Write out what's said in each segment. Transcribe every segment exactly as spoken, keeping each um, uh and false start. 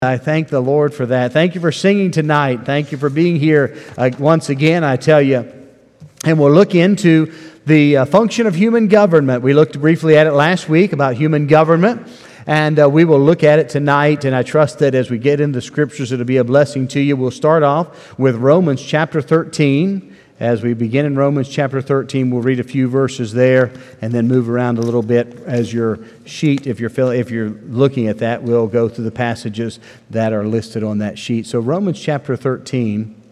I thank the Lord for that. Thank you for singing tonight. Thank you for being here uh, once again, I tell you. And we'll look into the uh, function of human government. We looked briefly at it last week about human government, and uh, we will look at it tonight. And I trust that as we get into the Scriptures, it'll be a blessing to you. We'll start off with Romans chapter thirteen. As we begin in Romans chapter thirteen, we'll read a few verses there and then move around a little bit as your sheet, if you're fill, if you're looking at that, we'll go through the passages that are listed on that sheet. So Romans chapter thirteen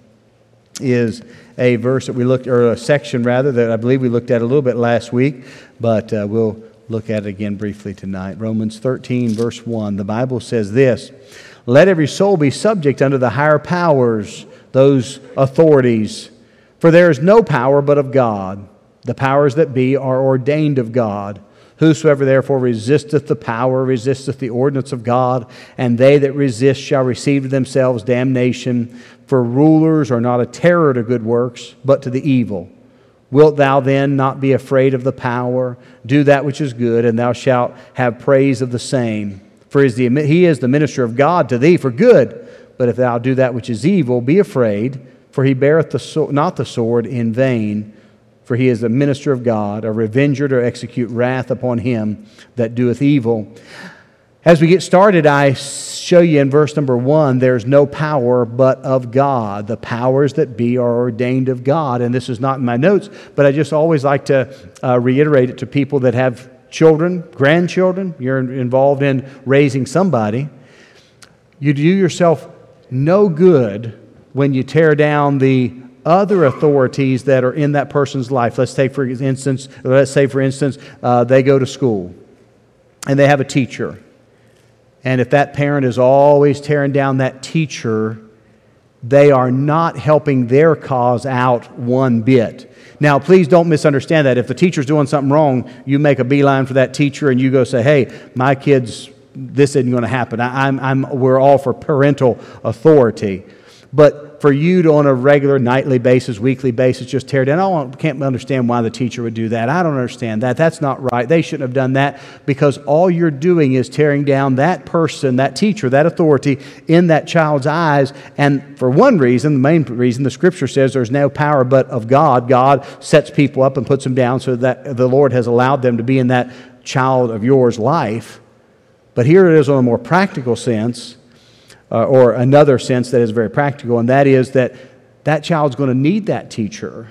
is a verse that we looked, or a section rather, that I believe we looked at a little bit last week, but uh, we'll look at it again briefly tonight. Romans thirteen, verse one, the Bible says this: "Let every soul be subject unto the higher powers," those authorities. "For there is no power but of God. The powers that be are ordained of God. Whosoever therefore resisteth the power resisteth the ordinance of God, and they that resist shall receive to themselves damnation. For rulers are not a terror to good works, but to the evil. Wilt thou then not be afraid of the power? Do that which is good, and thou shalt have praise of the same. For he is the minister of God to thee for good. But if thou do that which is evil, be afraid. For he beareth the so- not the sword in vain, for he is the minister of God, a revenger to execute wrath upon him that doeth evil." As we get started, I show you in verse number one, there's no power but of God. The powers that be are ordained of God. And this is not in my notes, but I just always like to uh, reiterate it to people that have children, grandchildren. You're involved in raising somebody. You do yourself no good when you tear down the other authorities that are in that person's life. Let's take for instance, let's say for instance, uh, they go to school and they have a teacher. And if that parent is always tearing down that teacher, they are not helping their cause out one bit. Now, please don't misunderstand that. If the teacher's doing something wrong, you make a beeline for that teacher and you go say, "Hey, my kids, this isn't going to happen. I, I'm, I'm, we're all for parental authority." But for you to, on a regular nightly basis, weekly basis, just tear down, I can't understand why the teacher would do that. I don't understand that. That's not right. They shouldn't have done that, because all you're doing is tearing down that person, that teacher, that authority in that child's eyes. And for one reason, the main reason, the Scripture says there's no power but of God. God sets people up and puts them down so that the Lord has allowed them to be in that child of yours life. But here it is on a more practical sense. Uh, or another sense that is very practical, and that is that that child's going to need that teacher.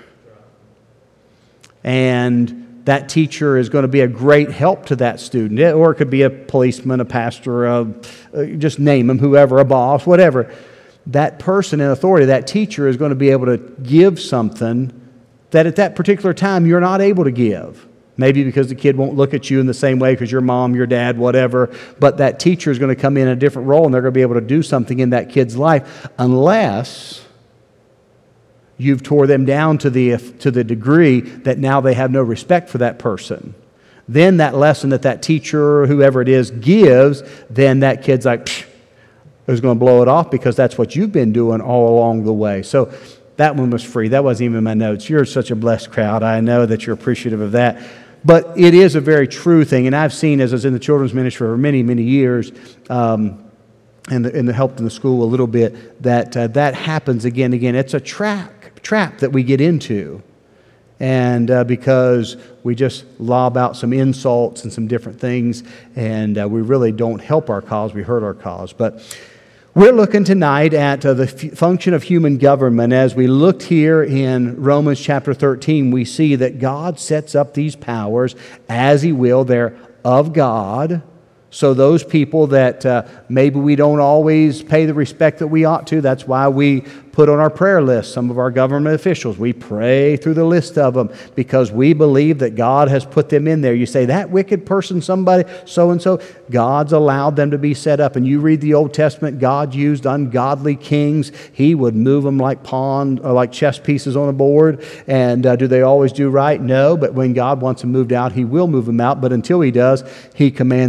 And that teacher is going to be a great help to that student. Or it could be a policeman, a pastor, a, uh, just name them, whoever, a boss, whatever. That person in authority, that teacher, is going to be able to give something that at that particular time you're not able to give. Maybe because the kid won't look at you in the same way because your mom, your dad, whatever. But that teacher is going to come in a different role, and they're going to be able to do something in that kid's life, unless you've tore them down to the to the degree that now they have no respect for that person. Then that lesson that that teacher or whoever it is gives, then that kid's like, psh, is going to blow it off because that's what you've been doing all along the way. So that one was free. That wasn't even in my notes. You're such a blessed crowd. I know that you're appreciative of that. But it is a very true thing, and I've seen, as I was in the children's ministry for many, many years, um, and, the, and the helped in the school a little bit, that uh, that happens again and again. It's a trap, trap that we get into, and uh, because we just lob out some insults and some different things, and uh, we really don't help our cause, we hurt our cause. But we're looking tonight at uh, the f- function of human government. As we looked here in Romans chapter thirteen, we see that God sets up these powers as He will. They're of God. So those people that uh, maybe we don't always pay the respect that we ought to, that's why we put on our prayer list some of our government officials. We pray through the list of them because we believe that God has put them in there. You say, that wicked person, somebody, so-and-so, God's allowed them to be set up. And you read the Old Testament, God used ungodly kings. He would move them like pawn or like chess pieces on a board. And uh, do they always do right? No, but when God wants them moved out, He will move them out. But until He does, He commands us to have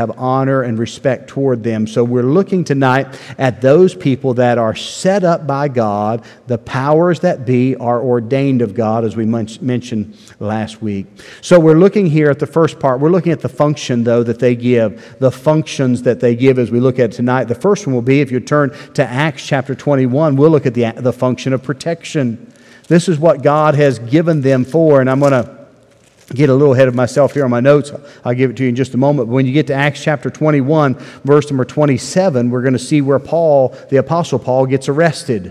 have honor and respect toward them. So we're looking tonight at those people that are set up by God. The powers that be are ordained of God, as we mentioned last week. So we're looking here at the first part. We're looking at the function, though, that they give, the functions that they give as we look at it tonight. The first one will be, if you turn to Acts chapter twenty-one, we'll look at the, the function of protection. This is what God has given them for, and I'm going to get a little ahead of myself here on my notes. I'll give it to you in just a moment. But when you get to Acts chapter twenty-one, verse number twenty-seven, we're going to see where Paul, the Apostle Paul, gets arrested.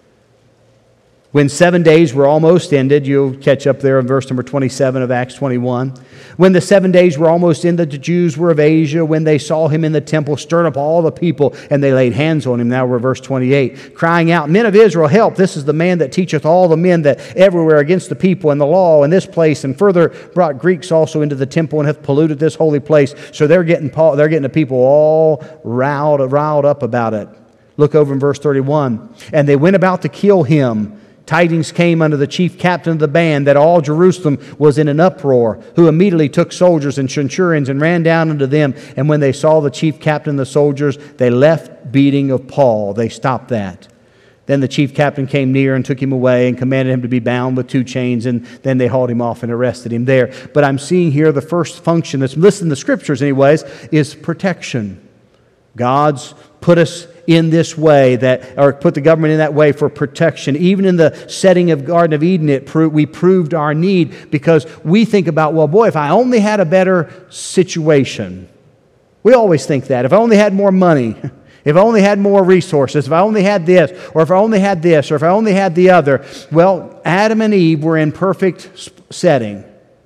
When seven days were almost ended, you'll catch up there in verse number twenty-seven of Acts twenty-one. When the seven days were almost ended, the Jews were of Asia, when they saw him in the temple, stirred up all the people, and they laid hands on him. Now we're verse twenty-eight, crying out, Men of Israel, help! This is the man that teacheth all the men that everywhere against the people and the law in this place, and further brought Greeks also into the temple, and hath polluted this holy place. So they're getting Paul, they're getting the people all riled, riled up about it. Look over in verse thirty-one. And they went about to kill him. Tidings came unto the chief captain of the band that all Jerusalem was in an uproar, who immediately took soldiers and centurions and ran down unto them. And when they saw the chief captain and the soldiers, they left beating of Paul. They stopped that. Then the chief captain came near and took him away and commanded him to be bound with two chains, and then they hauled him off and arrested him there. But I'm seeing here the first function that's listed in the Scriptures anyways is protection. God's put us in this way, that, or put the government in that way for protection. Even in the setting of Garden of Eden, it pro- we proved our need, because we think about, well, boy, if I only had a better situation. We always think that. If I only had more money, if I only had more resources, if I only had this, or if I only had this, or if I only had the other. Well, Adam and Eve were in perfect setting.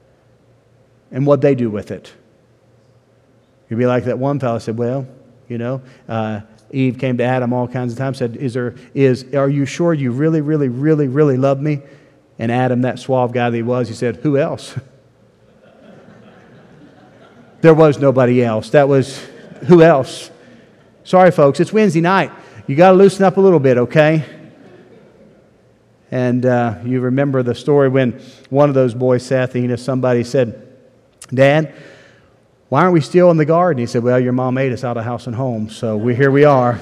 And what'd they do with it? You'd be like that one fellow said, well, you know, uh, Eve came to Adam all kinds of times, said, "Is there is are you sure you really, really, really, really love me?" And Adam, that suave guy that he was, he said, "Who else?" There was nobody else. That was, who else? Sorry, folks, it's Wednesday night. You got to loosen up a little bit, okay? And uh, you remember the story when one of those boys, Seth, you know, somebody said, "Dad, why aren't we still in the garden?" He said, "Well, your mom made us out of house and home, so we here we are."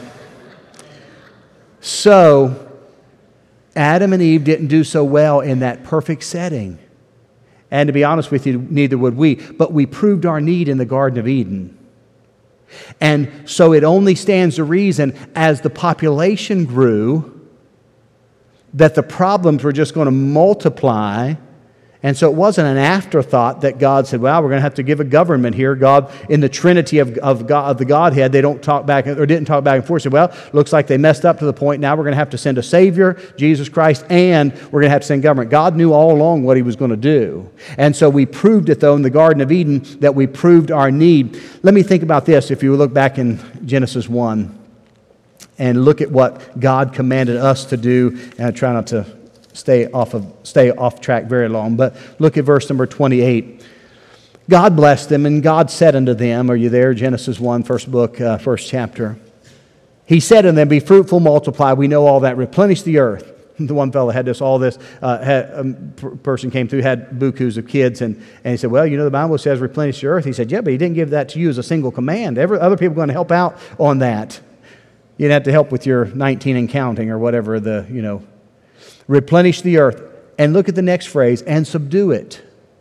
So, Adam and Eve didn't do so well in that perfect setting. And to be honest with you, neither would we. But we proved our need in the Garden of Eden. And so it only stands to reason, as the population grew, that the problems were just going to multiply. And so it wasn't an afterthought that God said, well, we're going to have to give a government here. God, in the Trinity of, of, God, of the Godhead, they don't talk back, or didn't talk back and forth. Said, well, looks like they messed up to the point. Now we're going to have to send a Savior, Jesus Christ, and we're going to have to send government. God knew all along what He was going to do. And so we proved it, though, in the Garden of Eden, that we proved our need. Let me think about this. If you look back in Genesis one and look at what God commanded us to do, and I try not to Stay off of stay off track very long. But look at verse number twenty-eight. God blessed them, and God said unto them, are you there? Genesis one, first book, uh, first chapter. He said unto them, be fruitful, multiply. We know all that. Replenish the earth. The one fellow had this, all this, uh, had, a person came through, had bukus of kids, and, and he said, well, you know, the Bible says replenish the earth. He said, yeah, but He didn't give that to you as a single command. Every, other people are going to help out on that. You'd have to help with your nineteen and counting, or whatever the, you know, replenish the earth. And look at the next phrase, and subdue it,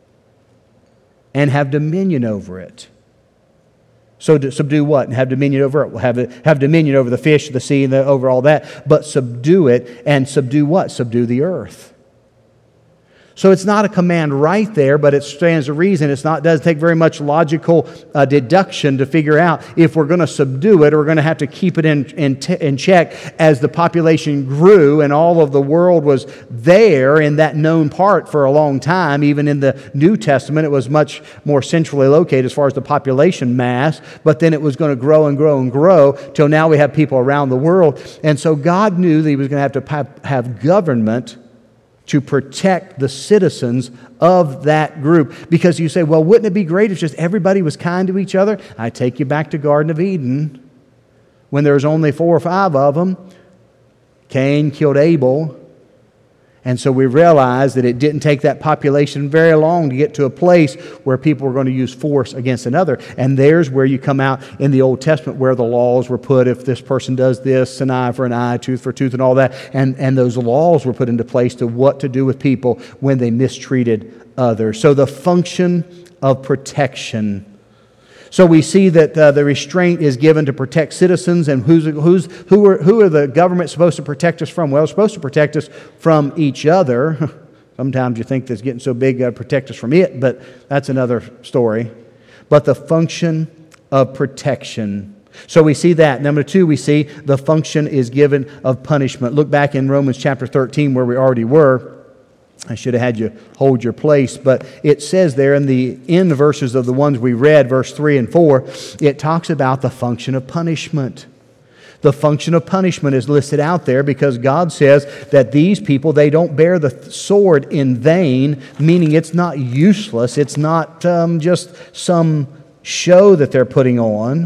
and have dominion over it. So to subdue what? And have dominion over it. We'll have, it, have dominion over the fish, the sea, and the, over all that. But subdue it, and subdue what? Subdue the earth. So it's not a command right there, but it stands to reason. It's not, doesn't take very much logical uh, deduction to figure out if we're going to subdue it, or we're going to have to keep it in, in, t- in check as the population grew and all of the world was there in that known part for a long time. Even in the New Testament, it was much more centrally located as far as the population mass, but then it was going to grow and grow and grow till now we have people around the world. And so God knew that He was going to have to have, have government to protect the citizens of that group. Because you say, well, wouldn't it be great if just everybody was kind to each other? I take you back to Garden of Eden, when there was only four or five of them. Cain killed Abel, And so we realize that it didn't take that population very long to get to a place where people were going to use force against another. And there's where you come out in the Old Testament where the laws were put. If this person does this, an eye for an eye, tooth for tooth, and all that. And, and those laws were put into place to what to do with people when they mistreated others. So the function of protection. So we see that uh, the restraint is given to protect citizens, and who's, who's, who, are, who are the government supposed to protect us from? Well, it's supposed to protect us from each other. Sometimes you think that's getting so big, got to protect us from it, but that's another story. But the function of protection. So we see that. Number two, we see the function is given of punishment. Look back in Romans chapter thirteen where we already were. I should have had you hold your place, but it says there in the end verses of the ones we read, verse three and four, it talks about the function of punishment. The function of punishment is listed out there because God says that these people, they don't bear the sword in vain, meaning it's not useless. It's not um, just some show that they're putting on.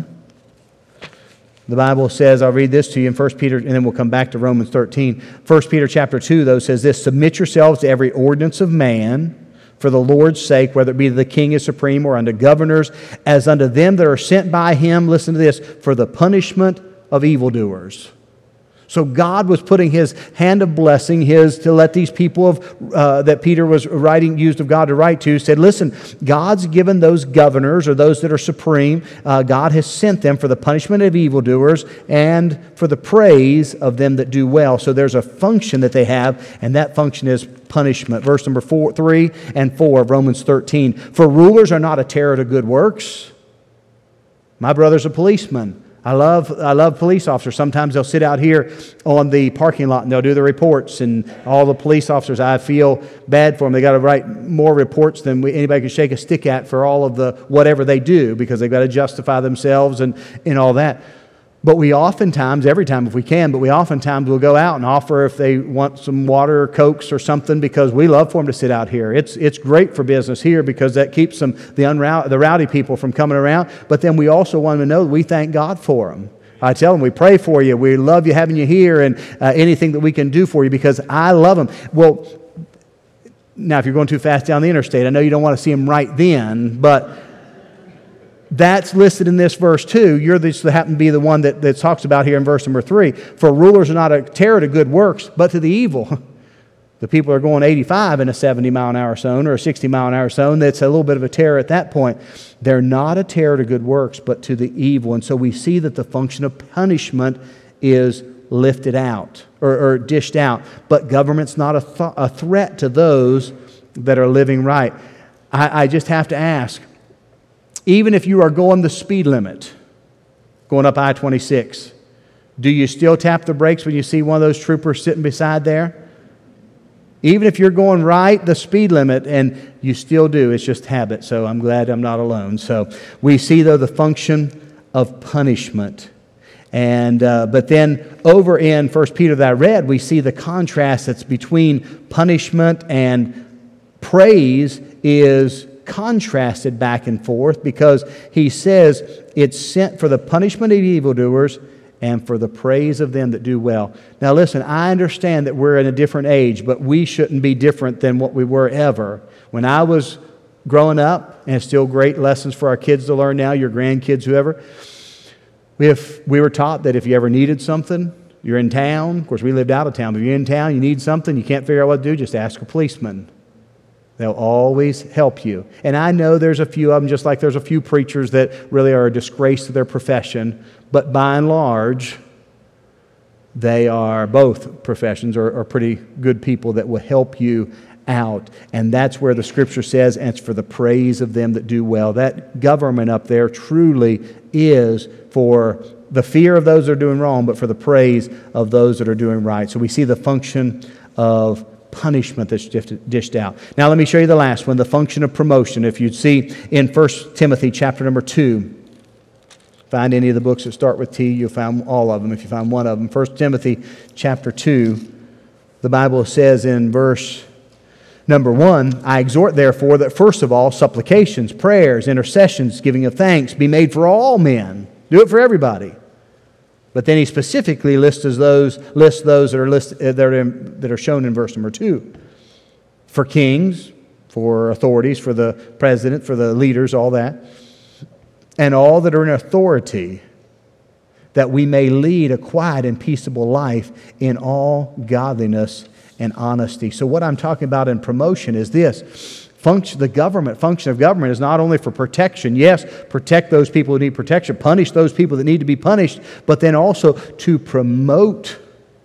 The Bible says, I'll read this to you in First Peter, and then we'll come back to Romans thirteen. First Peter chapter two, though, says this, submit yourselves to every ordinance of man for the Lord's sake, whether it be the king is supreme or unto governors, as unto them that are sent by him, listen to this, for the punishment of evildoers. So God was putting His hand of blessing, His to let these people of, uh, that Peter was writing, used of God to write to, said, listen, God's given those governors or those that are supreme, uh, God has sent them for the punishment of evildoers and for the praise of them that do well. So there's a function that they have, and that function is punishment. Verse number four, three and four of Romans thirteen. For rulers are not a terror to good works. My brother's a policeman. I love I love police officers. Sometimes they'll sit out here on the parking lot and they'll do the reports. And all the police officers, I feel bad for them. They got to write more reports than we, anybody can shake a stick at for all of the whatever they do because they've got to justify themselves and, and all that. But we oftentimes, every time if we can, but we oftentimes will go out and offer if they want some water or Cokes or something because we love for them to sit out here. It's it's great for business here because that keeps them, the, unrou- the rowdy people from coming around. But then we also want them to know that we thank God for them. I tell them we pray for you. We love you having you here and uh, anything that we can do for you because I love them. Well, now if you're going too fast down the interstate, I know you don't want to see them right then, but that's listed in this verse too. You're this that happen to be the one that, that talks about here in verse number three. For rulers are not a terror to good works, but to the evil. The people are going eighty-five in a seventy mile an hour zone or a sixty mile an hour zone. That's a little bit of a terror at that point. They're not a terror to good works, but to the evil. And so we see that the function of punishment is lifted out or, or dished out. But government's not a, th- a threat to those that are living right. I, I just have to ask, even if you are going the speed limit, going up I twenty-six, do you still tap the brakes when you see one of those troopers sitting beside there? Even if you're going right the speed limit, and you still do, it's just habit, so I'm glad I'm not alone. So we see, though, the function of punishment. And uh, but then over in First Peter that I read, we see the contrast that's between punishment and praise is contrasted back and forth because he says it's sent for the punishment of evildoers and for the praise of them that do well. Now listen, I understand that we're in a different age, but we shouldn't be different than what we were ever. When I was growing up, and it's still great lessons for our kids to learn now, your grandkids, whoever, if we were taught that if you ever needed something, you're in town, of course we lived out of town, but if you're in town, you need something, you can't figure out what to do, just ask a policeman. They'll always help you. And I know there's a few of them, just like there's a few preachers that really are a disgrace to their profession, but by and large, they are, both professions are, are pretty good people that will help you out. And that's where the Scripture says, and it's for the praise of them that do well. That government up there truly is for the fear of those that are doing wrong, but for the praise of those that are doing right. So we see the function of punishment that's dished out. Now let me show you the last one, the function of promotion. If you'd see in First Timothy chapter number two, find any of the books that start with T, you'll find all of them if you find one of them. First Timothy chapter two, the Bible says in verse number one, I exhort therefore that first of all supplications, prayers, intercessions, giving of thanks be made for all men. Do it for everybody. But then he specifically lists as those lists those that are list, that are in, that are shown in verse number two. For kings, for authorities, for the president, for the leaders, all that, and all that are in authority, that we may lead a quiet and peaceable life in all godliness and honesty. So what I'm talking about in promotion is this. Function, the government, function of government is not only for protection. Yes, protect those people who need protection, punish those people that need to be punished, but then also to promote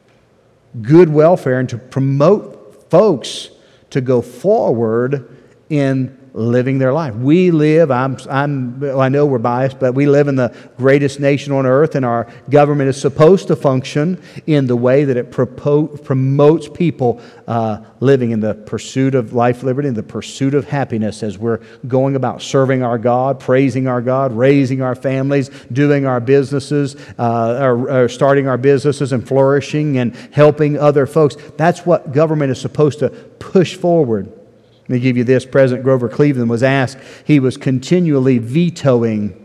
good welfare and to promote folks to go forward in living their life. We live, I'm, I'm, I know we're biased, but we live in the greatest nation on earth, and our government is supposed to function in the way that it propo- promotes people uh, living in the pursuit of life, liberty, and the pursuit of happiness as we're going about serving our God, praising our God, raising our families, doing our businesses, uh, or, or starting our businesses and flourishing and helping other folks. That's what government is supposed to push forward. Let me give you this. President Grover Cleveland was asked, he was continually vetoing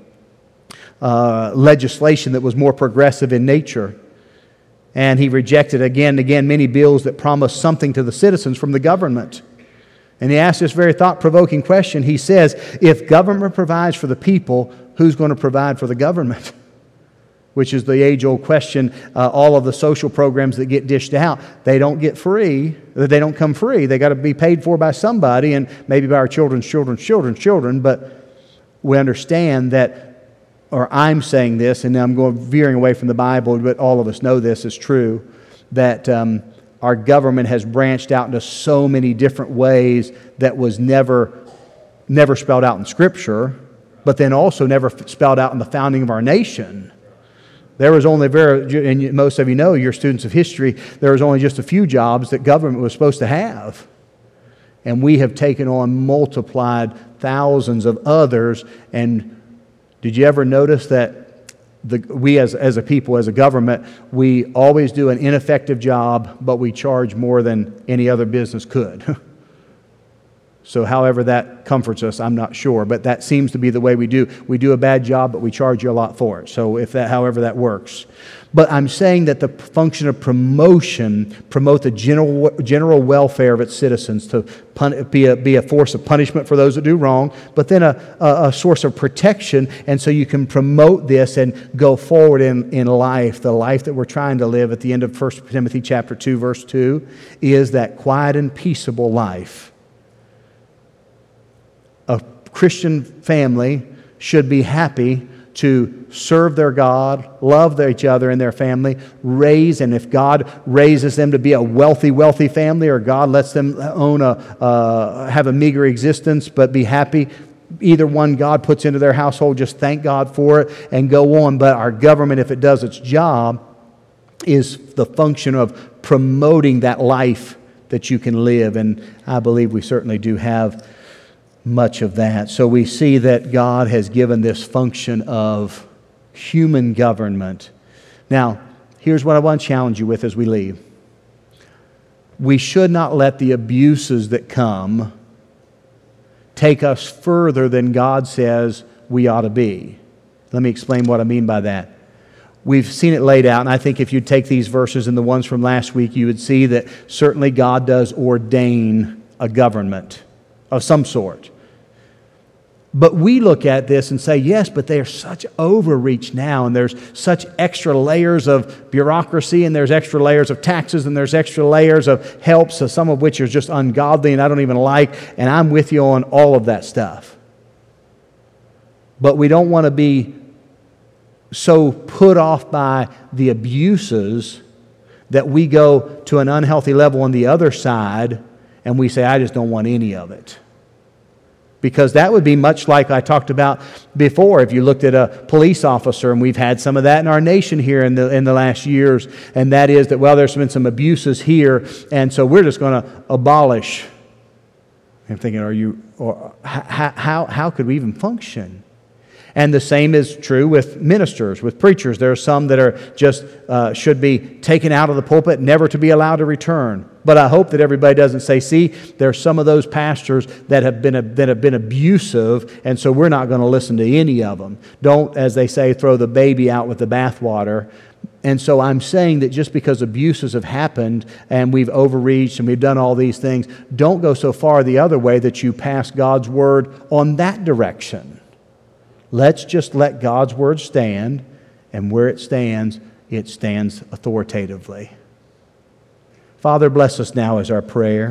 uh, legislation that was more progressive in nature. And he rejected again and again many bills that promised something to the citizens from the government. And he asked this very thought-provoking question. He says, if government provides for the people, who's going to provide for the government? Which is the age-old question. Uh, all of the social programs that get dished out, they don't get free. They don't come free. They got to be paid for by somebody, and maybe by our children's children's children's children. But we understand that, or I'm saying this, and I'm going veering away from the Bible, but all of us know this is true, that um, our government has branched out into so many different ways that was never, never spelled out in Scripture, but then also never spelled out in the founding of our nation. There was only very, and most of you know, you're students of history, there was only just a few jobs that government was supposed to have. And we have taken on multiplied thousands of others. And did you ever notice that the, we as, as a people, as a government, we always do an ineffective job, but we charge more than any other business could? So however that comforts us, I'm not sure. But that seems to be the way we do. We do a bad job, but we charge you a lot for it. So if that, however that works. But I'm saying that the function of promotion, promote the general general welfare of its citizens, to pun, be, a, be a force of punishment for those that do wrong, but then a, a, a source of protection. And so you can promote this and go forward in, in life. The life that we're trying to live at the end of First Timothy chapter two, verse two, is that quiet and peaceable life. A Christian family should be happy to serve their God, love each other and their family, raise, and if God raises them to be a wealthy, wealthy family, or God lets them own a, uh, have a meager existence but be happy, either one God puts into their household, just thank God for it and go on. But our government, if it does its job, is the function of promoting that life that you can live, and I believe we certainly do have much of that. So we see that God has given this function of human government. Now, here's what I want to challenge you with as we leave. We should not let the abuses that come take us further than God says we ought to be. Let me explain what I mean by that. We've seen it laid out, and I think if you take these verses and the ones from last week, you would see that certainly God does ordain a government of some sort. But we look at this and say, yes, but there's such overreach now, and there's such extra layers of bureaucracy, and there's extra layers of taxes, and there's extra layers of helps, some of which are just ungodly and I don't even like, and I'm with you on all of that stuff. But we don't want to be so put off by the abuses that we go to an unhealthy level on the other side and we say, I just don't want any of it. Because that would be much like I talked about before. If you looked at a police officer, and we've had some of that in our nation here in the in the last years, and that is that, well, there's been some abuses here, and so we're just going to abolish. I'm thinking, are you, or how, how, how could we even function? And the same is true with ministers, with preachers. There are some that are just uh, should be taken out of the pulpit, never to be allowed to return. But I hope that everybody doesn't say, see, there are some of those pastors that have been that have been abusive, and so we're not going to listen to any of them. Don't, as they say, throw the baby out with the bathwater. And so I'm saying that just because abuses have happened and we've overreached and we've done all these things, don't go so far the other way that you pass God's Word on that direction. Let's just let God's Word stand, and where it stands, it stands authoritatively. Father, bless us now as our prayer.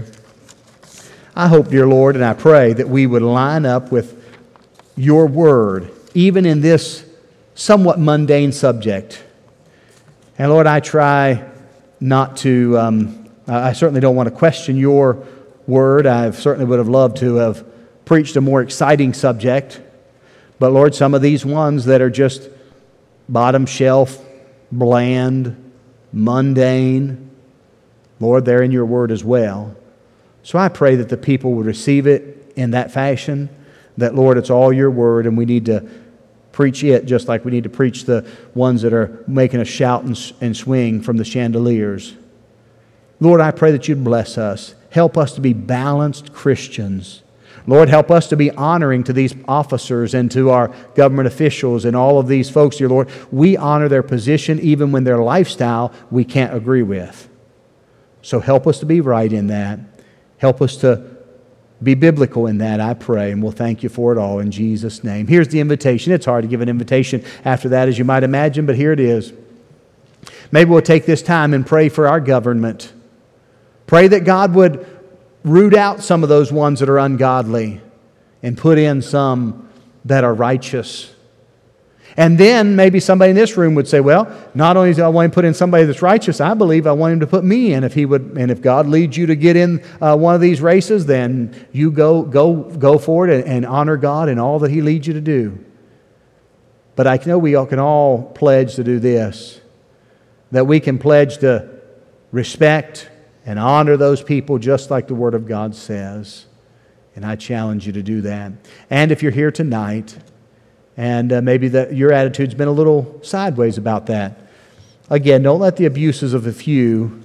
I hope, dear Lord, and I pray that we would line up with your Word, even in this somewhat mundane subject. And Lord, I try not to, um, I certainly don't want to question your Word. I certainly would have loved to have preached a more exciting subject. But Lord, some of these ones that are just bottom shelf, bland, mundane, Lord, they're in your Word as well. So I pray that the people would receive it in that fashion, that, Lord, it's all your Word, and we need to preach it just like we need to preach the ones that are making us shout and, and swing from the chandeliers. Lord, I pray that you'd bless us. Help us to be balanced Christians. Lord, help us to be honoring to these officers and to our government officials and all of these folks, dear Lord. We honor their position even when their lifestyle we can't agree with. So help us to be right in that. Help us to be biblical in that, I pray, and we'll thank you for it all in Jesus' name. Here's the invitation. It's hard to give an invitation after that, as you might imagine, but here it is. Maybe we'll take this time and pray for our government. Pray that God would root out some of those ones that are ungodly and put in some that are righteous. And then maybe somebody in this room would say, well, not only do I want him to put in somebody that's righteous, I believe I want him to put me in. If he would, and if God leads you to get in uh, one of these races, then you go go go for it and, and honor God in all that He leads you to do. But I know we all can all pledge to do this, that we can pledge to respect and honor those people just like the Word of God says. And I challenge you to do that. And if you're here tonight, and uh, maybe that your attitude's been a little sideways about that. Again, don't let the abuses of a few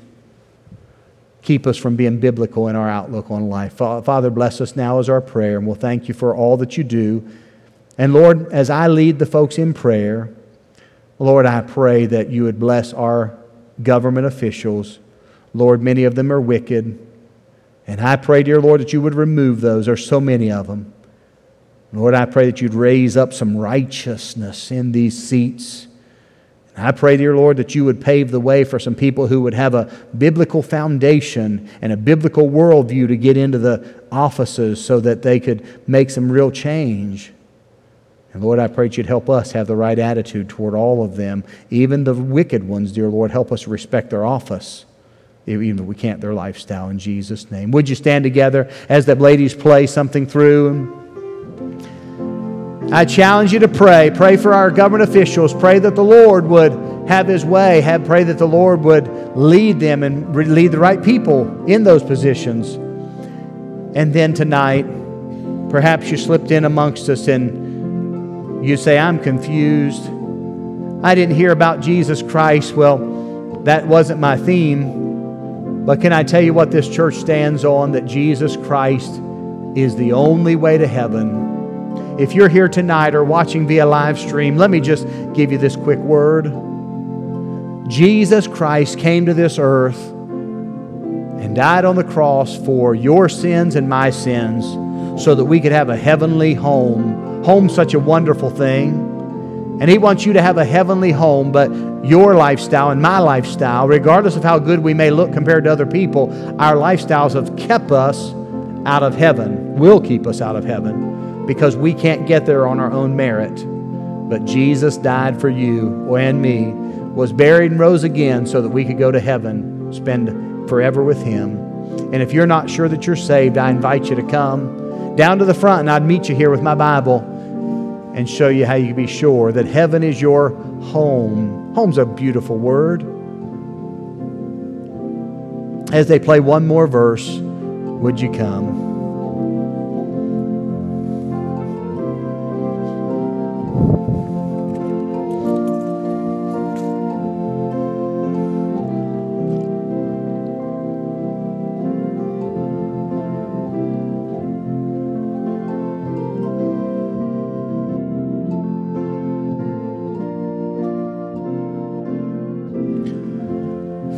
keep us from being biblical in our outlook on life. Father, bless us now as our prayer, and we'll thank you for all that you do. And Lord, as I lead the folks in prayer, Lord, I pray that you would bless our government officials. Lord, many of them are wicked. And I pray, dear Lord, that you would remove those. There's so many of them. Lord, I pray that you'd raise up some righteousness in these seats. And I pray, dear Lord, that you would pave the way for some people who would have a biblical foundation and a biblical worldview to get into the offices so that they could make some real change. And Lord, I pray that you'd help us have the right attitude toward all of them, even the wicked ones, dear Lord. Help us respect their office, even if we can't their lifestyle, in Jesus' name. Would you stand together as the ladies play something through? I challenge you to pray. Pray for our government officials. Pray that the Lord would have His way. Have, pray that the Lord would lead them and re- lead the right people in those positions. And then tonight, perhaps you slipped in amongst us and you say, I'm confused. I didn't hear about Jesus Christ. Well, that wasn't my theme. But can I tell you what this church stands on? That Jesus Christ is the only way to heaven. If you're here tonight or watching via live stream, let me just give you this quick word. Jesus Christ came to this earth and died on the cross for your sins and my sins so that we could have a heavenly home. Home's such a wonderful thing. And He wants you to have a heavenly home, but your lifestyle and my lifestyle, regardless of how good we may look compared to other people, our lifestyles have kept us out of heaven, will keep us out of heaven. Because we can't get there on our own merit. But Jesus died for you and me, was buried and rose again so that we could go to heaven, spend forever with Him. And if you're not sure that you're saved, I invite you to come down to the front, and I'd meet you here with my Bible and show you how you can be sure that heaven is your home. Home's a beautiful word. As they play one more verse, would you come?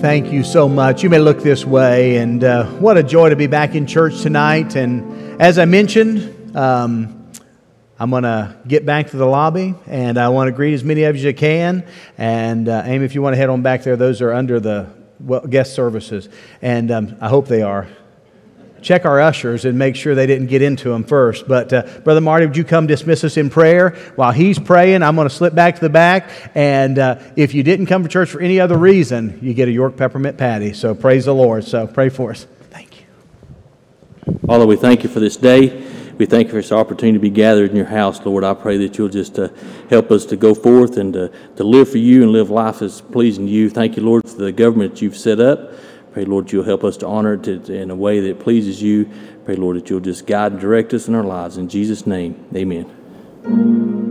Thank you so much. You may look this way, and uh, what a joy to be back in church tonight. And as I mentioned, um, I'm going to get back to the lobby, and I want to greet as many of you as I can. And uh, Amy, if you want to head on back there, those are under the well, guest services, and um, I hope they are. Check our ushers and make sure they didn't get into them first. But uh, Brother Marty, would you come dismiss us in prayer? While he's praying, I'm going to slip back to the back. And uh, if you didn't come to church for any other reason, you get a York peppermint patty. So praise the Lord. So pray for us. Thank you. Father, we thank you for this day. We thank you for this opportunity to be gathered in your house, Lord. I pray that you'll just uh, help us to go forth and uh, to live for you and live life as pleasing to you. Thank you, Lord, for the government that you've set up. Pray, Lord, you'll help us to honor it in a way that pleases you. Pray, Lord, that you'll just guide and direct us in our lives. In Jesus' name, amen.